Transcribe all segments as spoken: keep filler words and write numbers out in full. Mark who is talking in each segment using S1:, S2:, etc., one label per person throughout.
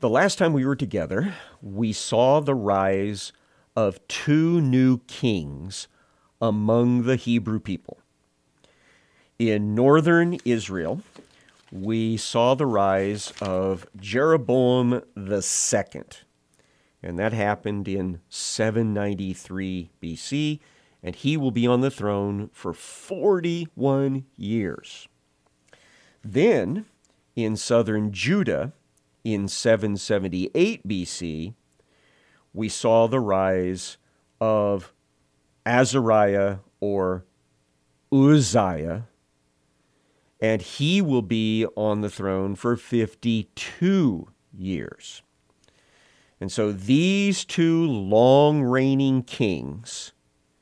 S1: The last time we were together, we saw the rise of two new kings among the Hebrew people. In northern Israel, we saw the rise of Jeroboam the Second, and that happened in seven ninety-three B C, and he will be on the throne for forty-one years. Then, in southern Judah, in seven seventy-eight B C, we saw the rise of Azariah or Uzziah, and he will be on the throne for fifty-two years. And so these two long-reigning kings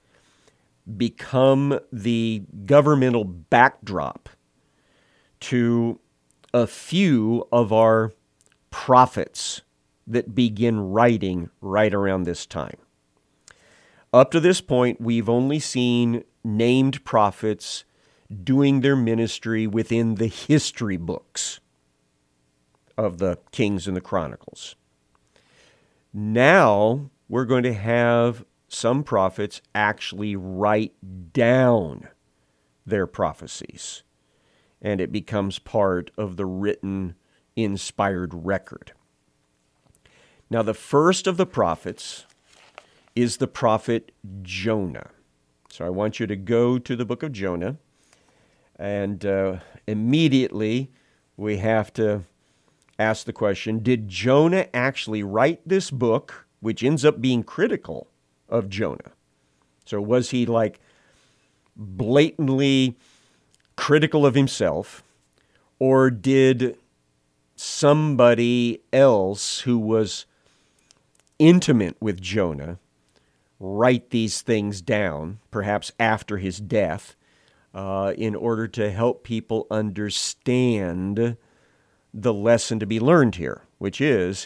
S1: become the governmental backdrop to a few of our prophets that begin writing right around this time. Up to this point, we've only seen named prophets doing their ministry within the history books of the Kings and the Chronicles. Now, we're going to have some prophets actually write down their prophecies, and it becomes part of the written inspired record. Now, the first of the prophets is the prophet Jonah. So I want you to go to the book of Jonah, and uh, immediately we have to ask the question, did Jonah actually write this book, which ends up being critical of Jonah? So was he like blatantly critical of himself, or did somebody else who was intimate with Jonah write these things down, perhaps after his death, uh, in order to help people understand the lesson to be learned here, which is,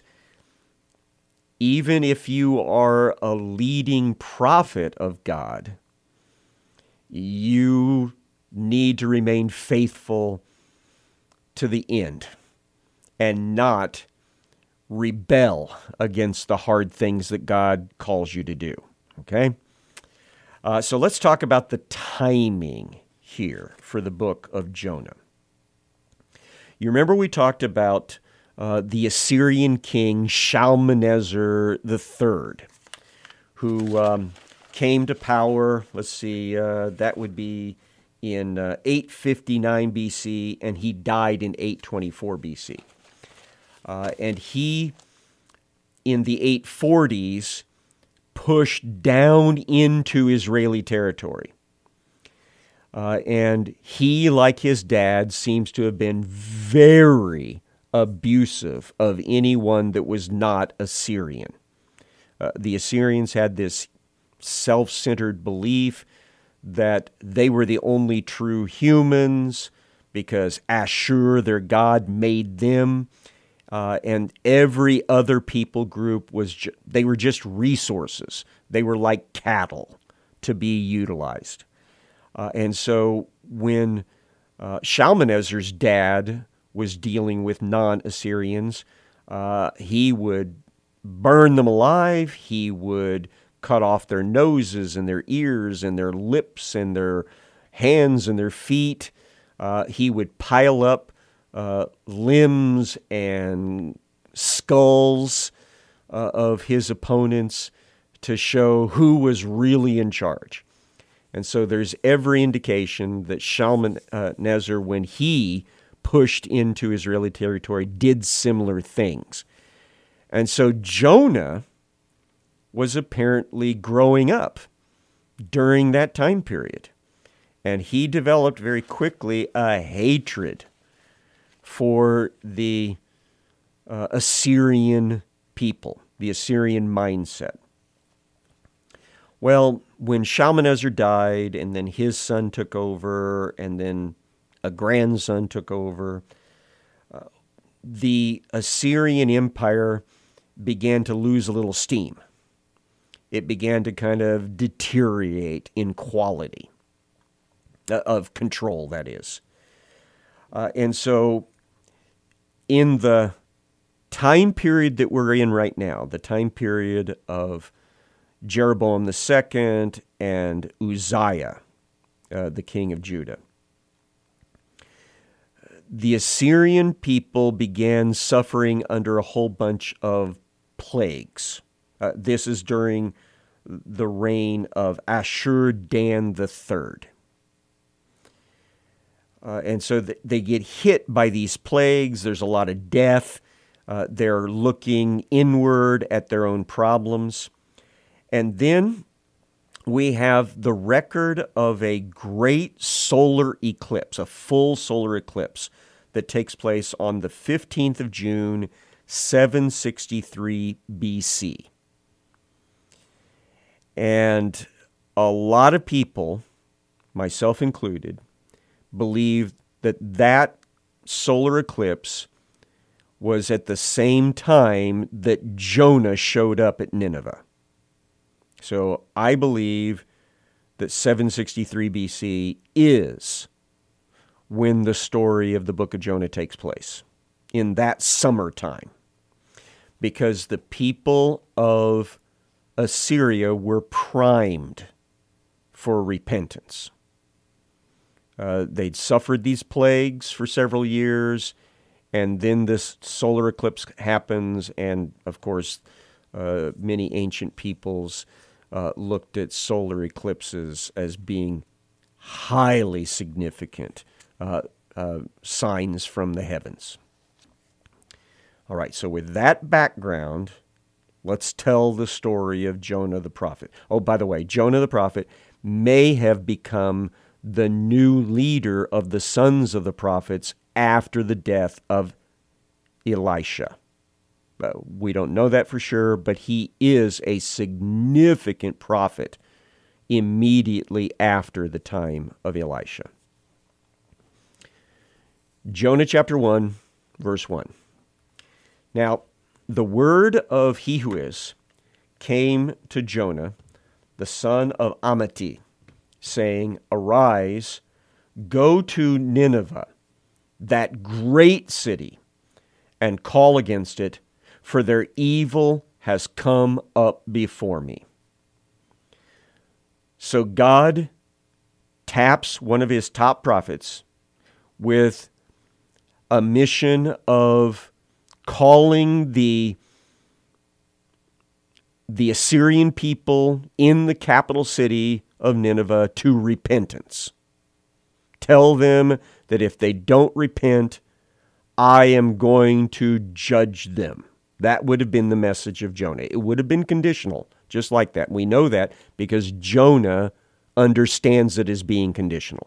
S1: even if you are a leading prophet of God, you need to remain faithful to the end and not rebel against the hard things that God calls you to do. Okay? Uh, so let's talk about the timing here for the book of Jonah. You remember we talked about uh, the Assyrian king Shalmaneser the Third, who um, came to power, let's see, uh, that would be in uh, eight fifty-nine B C, and he died in eight twenty-four B C. Uh, and he, in the eight forties, pushed down into Israeli territory. Uh, and he, like his dad, seems to have been very abusive of anyone that was not Assyrian. Uh, the Assyrians had this self-centered belief that they were the only true humans because Ashur, their god, made them. Uh, and every other people group was, ju- they were just resources. They were like cattle to be utilized. Uh, and so when uh, Shalmaneser's dad was dealing with non-Assyrians, uh, he would burn them alive. He would cut off their noses and their ears and their lips and their hands and their feet. Uh, he would pile up uh, limbs and skulls uh, of his opponents to show who was really in charge. And so there's every indication that Shalmaneser, when he pushed into Israeli territory, did similar things. And so Jonah was apparently growing up during that time period. And he developed very quickly a hatred for the uh, Assyrian people, the Assyrian mindset. Well, when Shalmaneser died, and then his son took over, and then a grandson took over, uh, the Assyrian Empire began to lose a little steam. It began to kind of deteriorate in quality uh, of control, that is. Uh, and so in the time period that we're in right now, the time period of Jeroboam the second and Uzziah, uh, the king of Judah, the Assyrian people began suffering under a whole bunch of plagues. Uh, this is during the reign of Ashur-dan the third. Uh, and so th- they get hit by these plagues. There's a lot of death. Uh, they're looking inward at their own problems. And then we have the record of a great solar eclipse, a full solar eclipse that takes place on the fifteenth of June, seven sixty-three B C. And a lot of people, myself included, believe that that solar eclipse was at the same time that Jonah showed up at Nineveh. So I believe that seven sixty-three B C is when the story of the book of Jonah takes place, in that summertime, because the people of Assyria were primed for repentance. Uh, they'd suffered these plagues for several years, and then this solar eclipse happens, and of course, uh, many ancient peoples uh, looked at solar eclipses as being highly significant uh, uh, signs from the heavens. All right, so with that background, let's tell the story of Jonah the prophet. Oh, by the way, Jonah the prophet may have become the new leader of the sons of the prophets after the death of Elisha. Uh, we don't know that for sure, but he is a significant prophet immediately after the time of Elisha. Jonah chapter one, verse one. Now, the word of he who is came to Jonah, the son of Amittai, saying, "Arise, go to Nineveh, that great city, and call against it, for their evil has come up before me." So God taps one of his top prophets with a mission of calling the, the Assyrian people in the capital city of Nineveh to repentance. Tell them that if they don't repent, I am going to judge them. That would have been the message of Jonah. It would have been conditional, just like that. We know that because Jonah understands it as being conditional.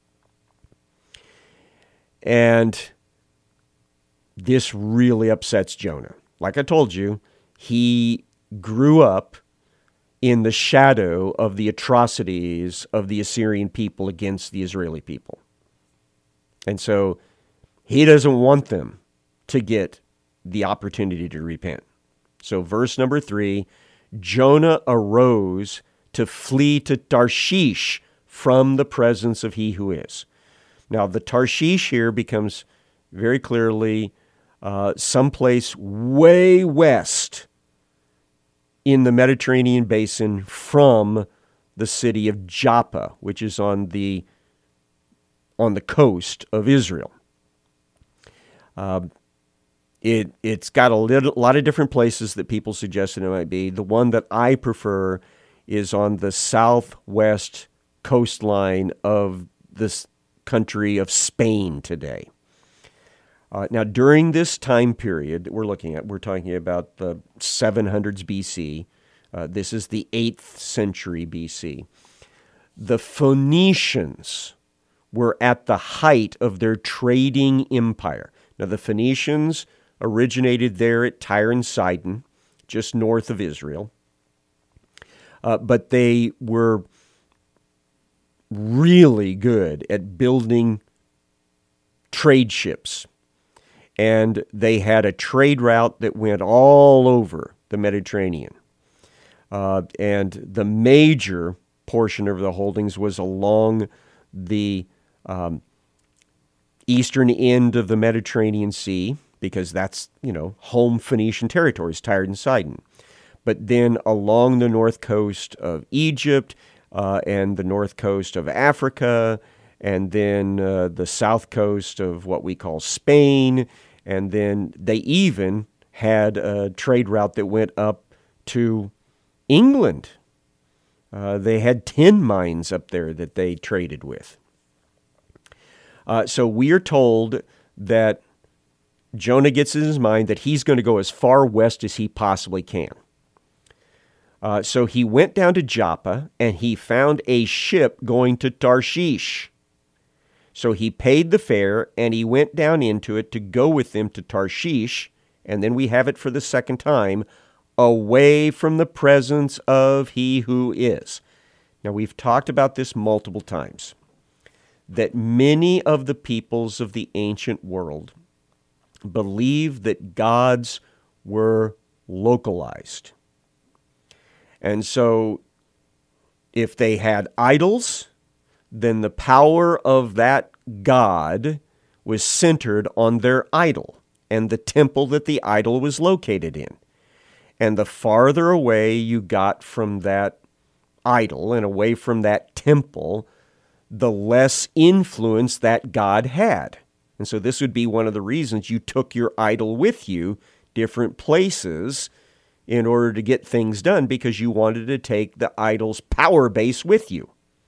S1: And this really upsets Jonah. Like I told you, he grew up in the shadow of the atrocities of the Assyrian people against the Israeli people. And so he doesn't want them to get the opportunity to repent. So verse number three, Jonah arose to flee to Tarshish from the presence of he who is. Now the Tarshish here becomes very clearly uh, someplace way west in the Mediterranean basin from the city of Joppa, which is on the on the coast of Israel. Uh, it it's got a little, lot of different places that people suggested it might be. The one that I prefer is on the southwest coastline of this country of Spain today. Uh, now, during this time period that we're looking at, we're talking about the seven hundreds B C. Uh, this is the eighth century B C. The Phoenicians were at the height of their trading empire. Now, the Phoenicians originated there at Tyre and Sidon, just north of Israel. Uh, but they were really good at building trade ships. And they had a trade route that went all over the Mediterranean. Uh, and the major portion of the holdings was along the um, eastern end of the Mediterranean Sea, because that's, you know, home Phoenician territories, Tyre and Sidon. But then along the north coast of Egypt uh, and the north coast of Africa, and then uh, the south coast of what we call Spain, and then they even had a trade route that went up to England. Uh, they had tin mines up there that they traded with. Uh, so we are told that Jonah gets in his mind that he's going to go as far west as he possibly can. Uh, so he went down to Joppa, and he found a ship going to Tarshish. So he paid the fare, and he went down into it to go with them to Tarshish, and then we have it for the second time, away from the presence of he who is. Now, we've talked about this multiple times, that many of the peoples of the ancient world believed that gods were localized. And so if they had idols, then the power of that god was centered on their idol and the temple that the idol was located in. And the farther away you got from that idol and away from that temple, the less influence that god had. And so this would be one of the reasons you took your idol with you different places in order to get things done, because you wanted to take the idol's power base with you.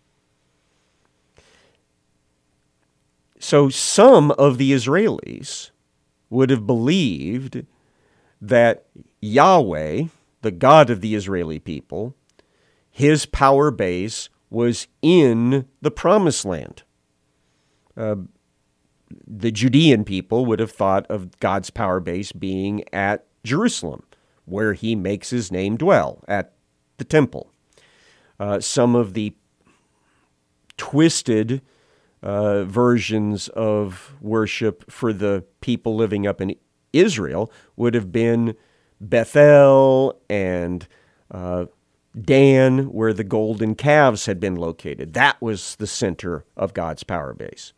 S1: So some of the Israelis would have believed that Yahweh, the God of the Israeli people, his power base was in the Promised Land. Uh, the Judean people would have thought of God's power base being at Jerusalem, where he makes his name dwell, at the temple. Uh, some of the twisted uh, versions of worship for the people living up in Israel would have been Bethel and uh, Dan, where the golden calves had been located. That was the center of God's power base.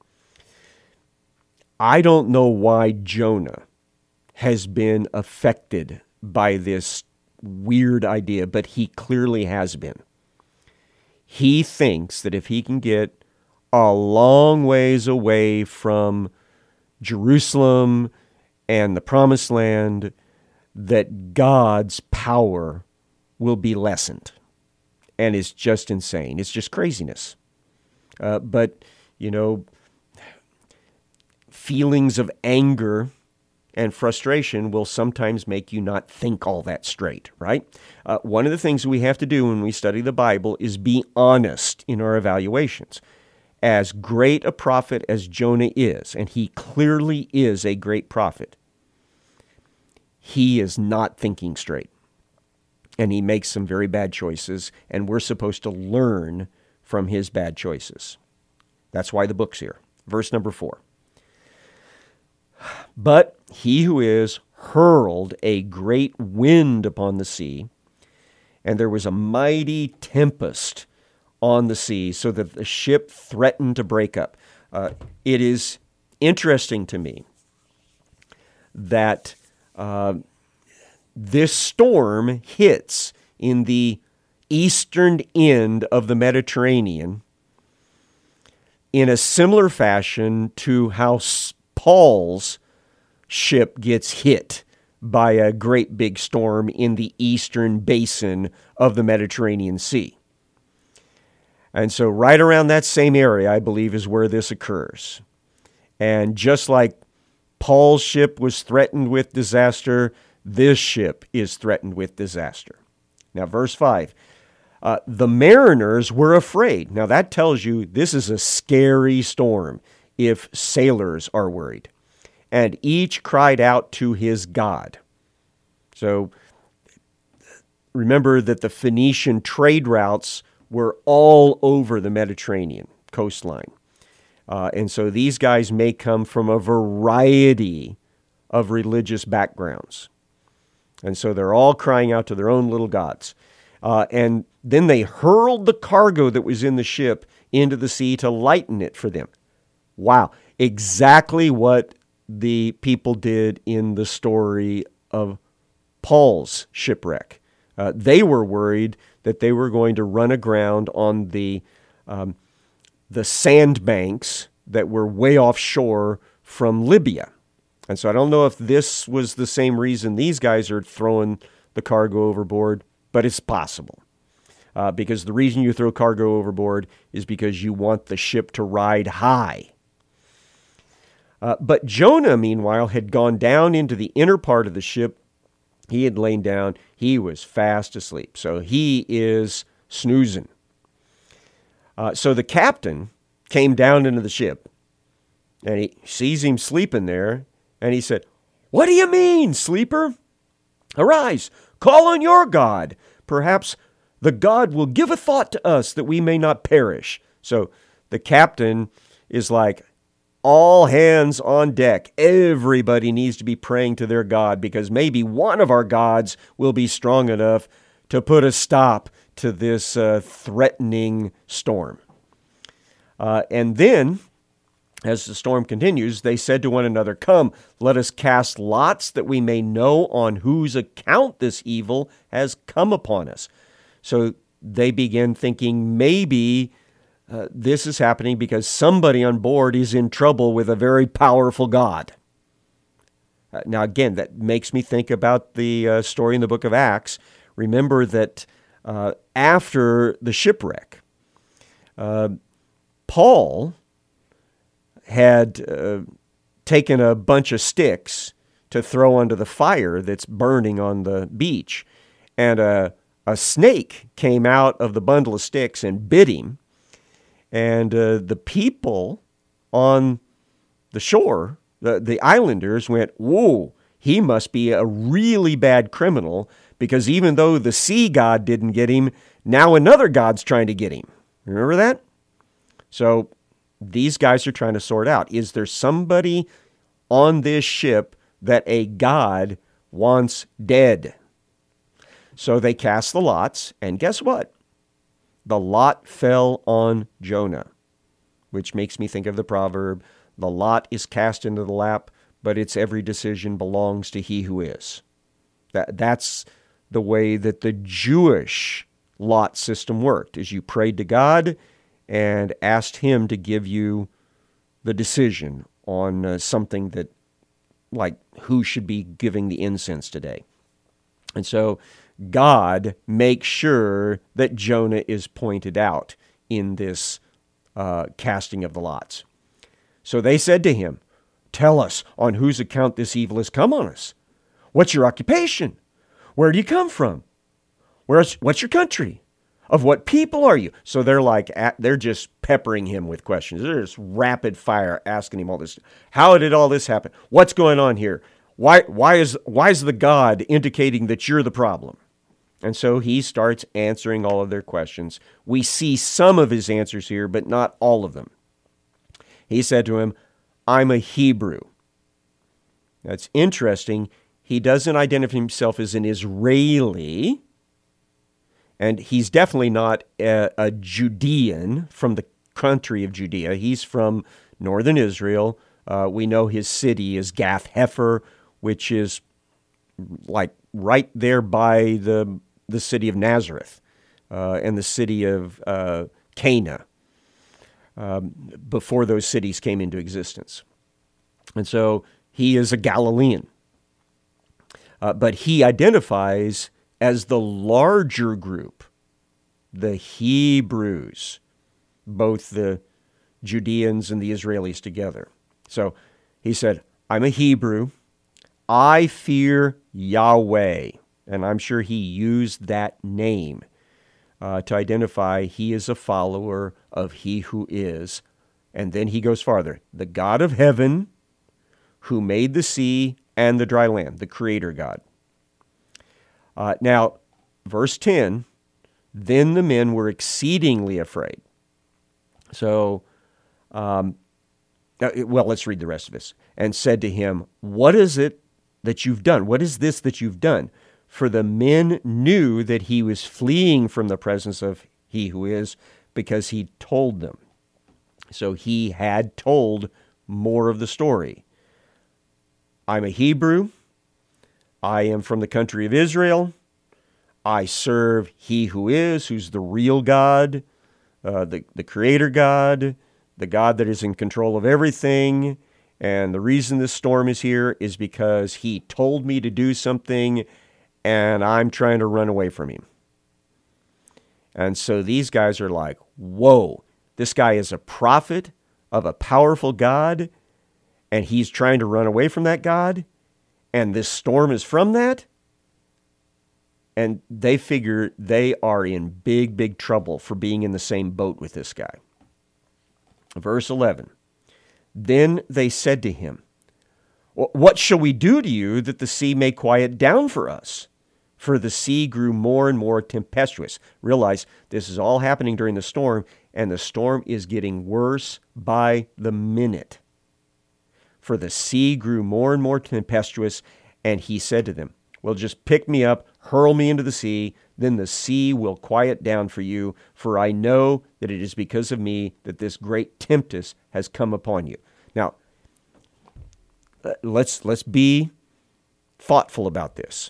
S1: I don't know why Jonah has been affected by this weird idea, but he clearly has been. He thinks that if he can get a long ways away from Jerusalem and the Promised Land, that God's power will be lessened. And it's just insane. It's just craziness. Uh, but, you know, feelings of anger and frustration will sometimes make you not think all that straight, right? Uh, one of the things we have to do when we study the Bible is be honest in our evaluations. As great a prophet as Jonah is, and he clearly is a great prophet, he is not thinking straight. And he makes some very bad choices, and we're supposed to learn from his bad choices. That's why the book's here. Verse number four. But he who is hurled a great wind upon the sea, and there was a mighty tempest on the sea, so that the ship threatened to break up. Uh, it is interesting to me that uh, this storm hits in the eastern end of the Mediterranean in a similar fashion to how Paul's ship gets hit by a great big storm in the eastern basin of the Mediterranean Sea. And so right around that same area, I believe, is where this occurs. And just like Paul's ship was threatened with disaster, this ship is threatened with disaster. Now, verse five, uh, the mariners were afraid. Now, that tells you this is a scary storm if sailors are worried. And each cried out to his God. So remember that the Phoenician trade routes were all over the Mediterranean coastline. Uh, and so these guys may come from a variety of religious backgrounds. And so they're all crying out to their own little gods. Uh, and then they hurled the cargo that was in the ship into the sea to lighten it for them. Wow, exactly what the people did in the story of Paul's shipwreck. Uh, they were worried that they were going to run aground on the um, the sandbanks that were way offshore from Libya. And so I don't know if this was the same reason these guys are throwing the cargo overboard, but it's possible. Uh, because the reason you throw cargo overboard is because you want the ship to ride high. Uh, but Jonah, meanwhile, had gone down into the inner part of the ship. He had lain down. He was fast asleep. So he is snoozing. Uh, so the captain came down into the ship, and he sees him sleeping there, and he said, "What do you mean, sleeper? Arise, call on your God. Perhaps the God will give a thought to us that we may not perish." So the captain is like, all hands on deck. Everybody needs to be praying to their God, because maybe one of our gods will be strong enough to put a stop to this uh, threatening storm. Uh, and then, as the storm continues, they said to one another, "Come, let us cast lots that we may know on whose account this evil has come upon us." So they began thinking maybe uh, this is happening because somebody on board is in trouble with a very powerful God. Uh, now, again, that makes me think about the uh, story in the book of Acts. Remember that uh, after the shipwreck, uh, Paul had uh, taken a bunch of sticks to throw onto the fire that's burning on the beach. And a, a snake came out of the bundle of sticks and bit him. And uh, the people on the shore, the, the islanders, went, "Whoa, he must be a really bad criminal, because even though the sea god didn't get him, now another god's trying to get him." Remember that? So these guys are trying to sort out, is there somebody on this ship that a god wants dead? So they cast the lots, and guess what? The lot fell on Jonah, which makes me think of the proverb, "The lot is cast into the lap, but its every decision belongs to he who is." That, that's the way that the Jewish lot system worked, is you prayed to God and asked him to give you the decision on uh, something that, like who should be giving the incense today. And so God makes sure that Jonah is pointed out in this uh, casting of the lots. So they said to him, "Tell us on whose account this evil has come on us. What's your occupation? Where do you come from? Where's, what's your country? Of what people are you?" So they're like, they're just peppering him with questions. They're just rapid fire asking him all this. How did all this happen? What's going on here? Why, why is, why is the God indicating that you're the problem? And so he starts answering all of their questions. We see some of his answers here, but not all of them. He said to him, "I'm a Hebrew." That's interesting. He doesn't identify himself as an Israeli, and he's definitely not a, a Judean from the country of Judea. He's from northern Israel. Uh, we know his city is Gath Hefer, which is like right there by the the city of Nazareth uh, and the city of uh, Cana, um, before those cities came into existence. And so he is a Galilean. Uh, but he identifies as the larger group, the Hebrews, both the Judeans and the Israelis together. So he said, "I'm a Hebrew. I fear Yahweh." And I'm sure he used that name uh, to identify he is a follower of he who is. And then he goes farther. "The God of heaven, who made the sea and the dry land," the creator God. Uh, now, verse ten, "Then the men were exceedingly afraid." So, um, well, let's read the rest of this. "And said to him, 'What is it that you've done? What is this that you've done?' For the men knew that he was fleeing from the presence of he who is, because he told them." So he had told more of the story. I'm a Hebrew. I am from the country of Israel. I serve He who is, who's the real God, uh, the, the Creator God, the God that is in control of everything. And the reason this storm is here is because He told me to do something, and I'm trying to run away from Him. And so these guys are like, whoa, this guy is a prophet of a powerful God, and he's trying to run away from that God, and this storm is from that? And they figure they are in big, big trouble for being in the same boat with this guy. Verse eleven, then they said to him, what shall we do to you that the sea may quiet down for us? For the sea grew more and more tempestuous. Realize this is all happening during the storm, and the storm is getting worse by the minute. For the sea grew more and more tempestuous, and he said to them, well, just pick me up, hurl me into the sea, then the sea will quiet down for you, for I know that it is because of me that this great tempest has come upon you. Now, let's let's be thoughtful about this.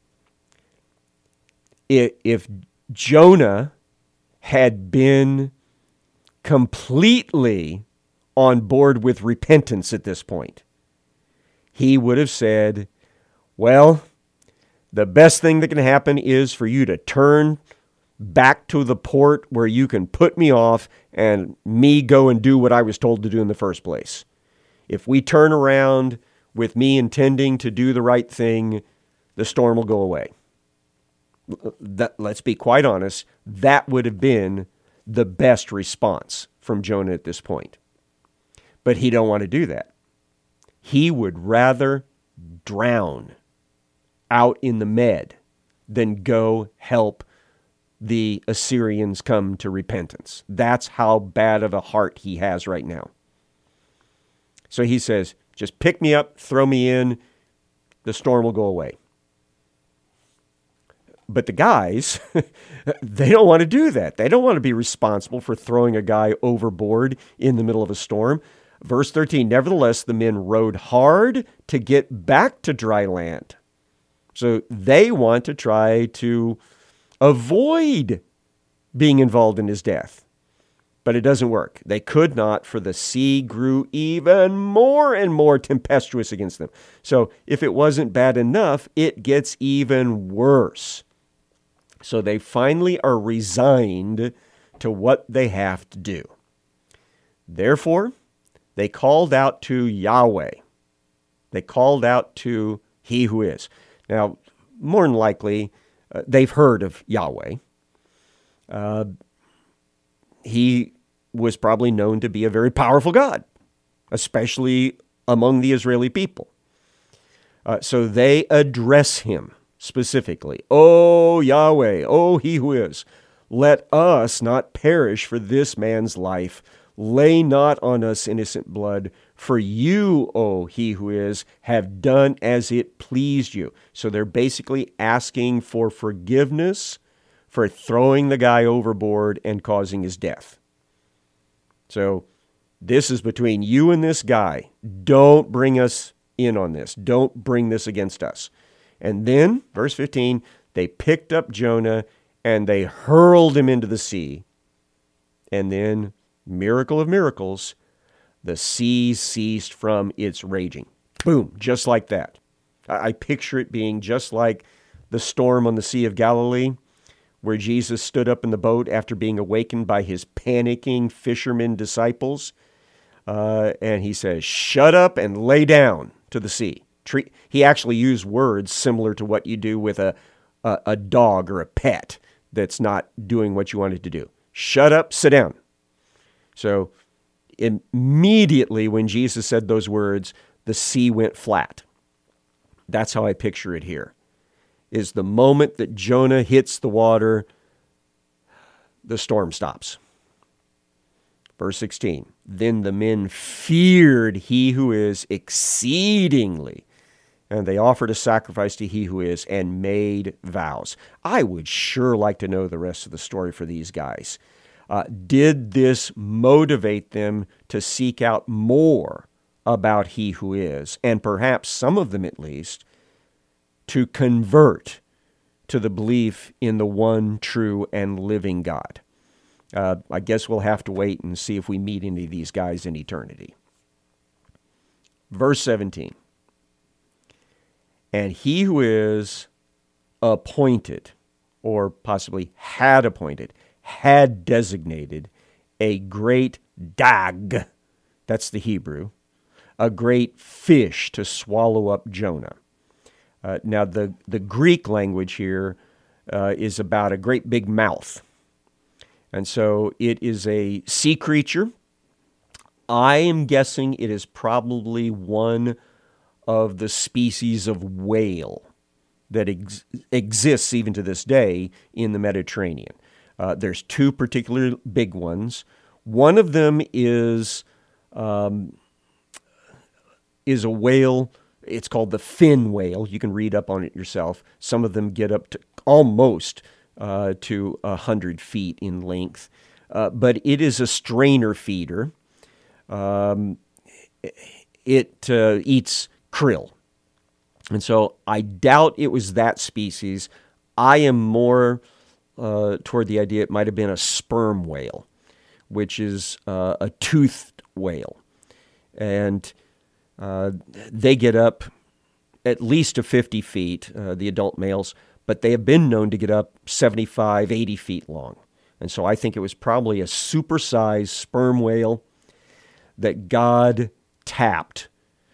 S1: If Jonah had been completely on board with repentance at this point, he would have said, well, the best thing that can happen is for you to turn back to the port where you can put me off and me go and do what I was told to do in the first place. If we turn around with me intending to do the right thing, the storm will go away. That, let's be quite honest, that would have been the best response from Jonah at this point. But he don't want to do that. He would rather drown out in the Med than go help the Assyrians come to repentance. That's how bad of a heart he has right now. So he says, just pick me up, throw me in, the storm will go away. But the guys, they don't want to do that. They don't want to be responsible for throwing a guy overboard in the middle of a storm. Verse thirteen, nevertheless, the men rowed hard to get back to dry land. So they want to try to avoid being involved in his death. But it doesn't work. They could not, for the sea grew even more and more tempestuous against them. So if it wasn't bad enough, it gets even worse. So they finally are resigned to what they have to do. Therefore, they called out to Yahweh. They called out to He who is. Now, more than likely, uh, they've heard of Yahweh. Uh, he was probably known to be a very powerful God, especially among the Israeli people. Uh, so they address him specifically. O Yahweh, O He who is, let us not perish for this man's life. Lay not on us innocent blood, for you, O He who is, have done as it pleased you. So they're basically asking for forgiveness for throwing the guy overboard and causing his death. So this is between you and this guy. Don't bring us in on this. Don't bring this against us. And then, verse fifteen, they picked up Jonah and they hurled him into the sea. And then, miracle of miracles, the sea ceased from its raging. Boom, just like that. I picture it being just like the storm on the Sea of Galilee, where Jesus stood up in the boat after being awakened by his panicking fishermen disciples. Uh, and he says, shut up and lay down to the sea. Treat, he actually used words similar to what you do with a, a, a dog or a pet that's not doing what you want it to do. Shut up, sit down. So immediately when Jesus said those words, the sea went flat. That's how I picture it here. Is the moment that Jonah hits the water, the storm stops. Verse sixteen, then the men feared He who is exceedingly, and they offered a sacrifice to He who is and made vows. I would sure like to know the rest of the story for these guys. Uh, did this motivate them to seek out more about he who is, and perhaps some of them at least, to convert to the belief in the one true and living God. Uh, I guess we'll have to wait and see if we meet any of these guys in eternity. Verse seventeen. And he who is appointed, or possibly had appointed, had designated a great dag, that's the Hebrew, a great fish to swallow up Jonah. Uh, now, the, the Greek language here uh, is about a great big mouth. And so it is a sea creature. I am guessing it is probably one of the species of whale that ex- exists even to this day in the Mediterranean. Uh, there's two particular big ones. One of them is um, is a whale. It's called the fin whale. You can read up on it yourself. Some of them get up to almost uh, to one hundred feet in length. Uh, but it is a strainer feeder. Um, it uh, eats krill. And so I doubt it was that species. I am more uh, toward the idea it might have been a sperm whale, which is uh, a toothed whale. And uh, they get up at least to fifty feet, uh, the adult males, but they have been known to get up seventy-five, eighty feet long. And so I think it was probably a supersized sperm whale that God tapped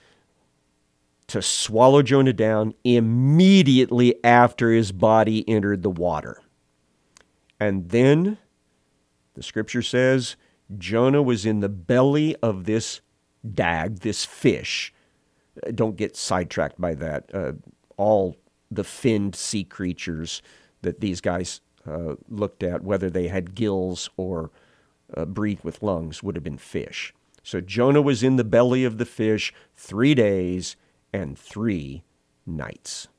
S1: to swallow Jonah down immediately after his body entered the water. And then, the scripture says, Jonah was in the belly of this dag, this fish. Don't get sidetracked by that. Uh, all the finned sea creatures that these guys uh, looked at, whether they had gills or uh, breathed with lungs, would have been fish. So Jonah was in the belly of the fish three days and three nights.